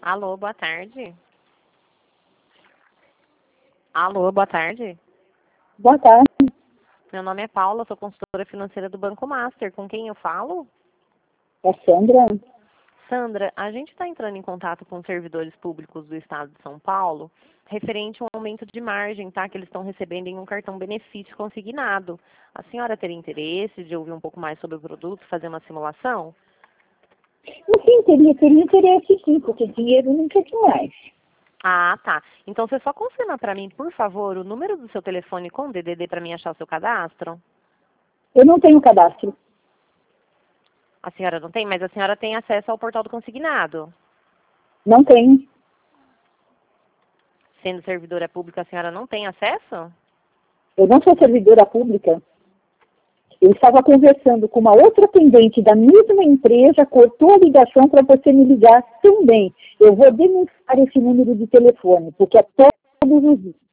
Alô, boa tarde. Alô, boa tarde. Boa tarde. Meu nome é Paula, sou consultora financeira do Banco Master. Com quem eu falo? É Sandra? Sandra, a gente está entrando em contato com os servidores públicos do Estado de São Paulo, referente a um aumento de margem, tá? Que eles estão recebendo em um cartão benefício consignado. A senhora teria interesse de ouvir um pouco mais sobre o produto, fazer uma simulação? Sim, teria interesse sim, porque dinheiro nunca é demais. Ah, tá. Então você só confirma para mim, por favor, o número do seu telefone com DDD para mim achar o seu cadastro? Eu não tenho cadastro. A senhora não tem, mas a senhora tem acesso ao portal do consignado. Não tenho. Sendo servidora pública, a senhora não tem acesso? Eu não sou servidora pública. Eu estava conversando com uma outra atendente da mesma empresa, cortou a ligação para você me ligar também. Eu vou denunciar esse número de telefone, porque é todos os dias.